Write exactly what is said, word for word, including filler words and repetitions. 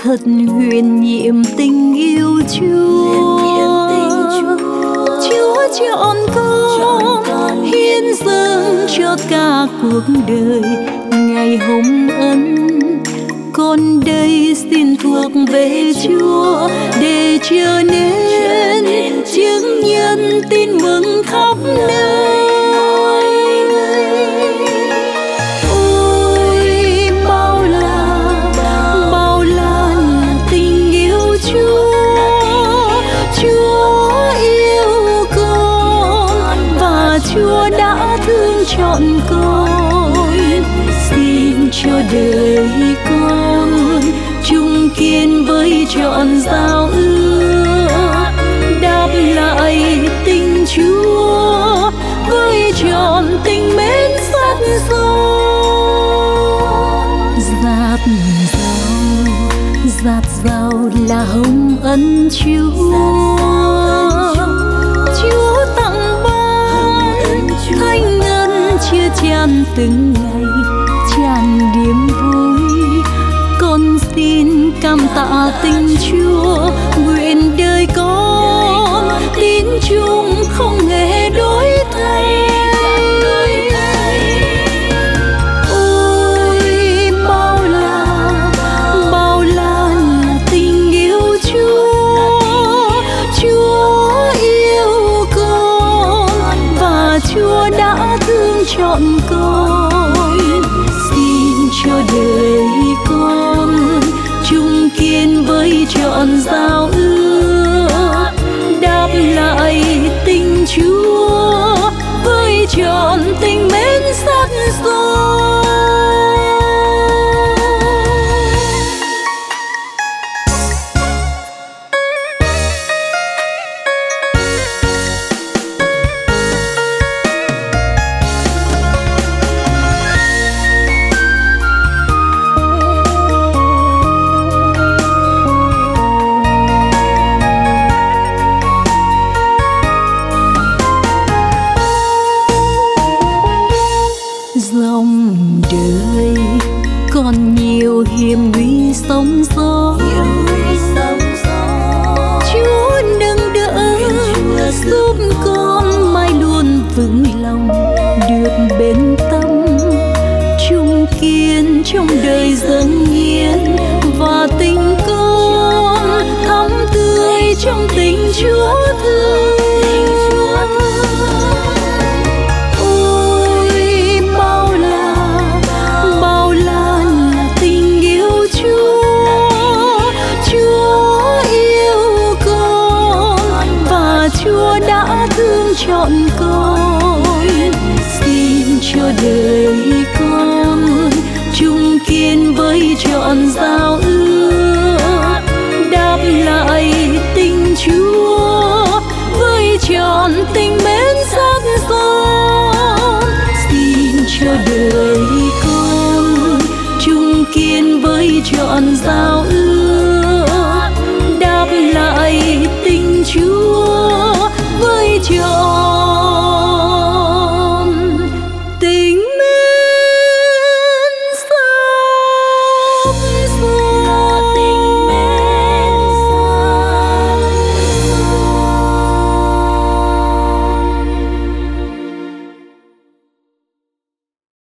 thật huyền nhiệm tình yêu Chúa. Chúa chọn con hiến dâng cho cả cuộc đời ngày hồng ân. Con đây xin thuộc về Chúa để trở nên chứng nhân tin mừng khắp nơi. Ôi bao la, bao la tình yêu Chúa. Chúa yêu con và Chúa đã thương chọn con. Xin cho đời con chung kiên với trọn giao ước, đáp lại tình Chúa với trọn tình mến sắt son. Giạt rào, giạt rào là hồng ân Chúa. Chúa tặng ban thanh ngân chia chan từng ngày tràn niềm vui. Con xin cảm tạ tình Chúa, nguyện đời con tín chung không hề đổi thay. Ôi bao la, bao la tình yêu Chúa. Chúa yêu con và Chúa đã thương chọn con. Xin cho đời con chung kiên với trọn giao ước, đáp lại tình Chúa với trọn tình mến sắt son. Dòng đời còn nhiều hiểm nguy sóng gió, Chúa nâng đỡ giúp con mãi luôn vững lòng được bên tâm, chung kiên trong đời dâng hiến và tình con thắm tươi trong tình Chúa thương. Chúa đã thương chọn con. Xin cho đời con chung kiên với trọn giao ước, đáp lại tình Chúa với trọn tình mến sắt son. Xin cho đời con chung kiên với trọn giao ước, đáp lại tình Chúa với trọn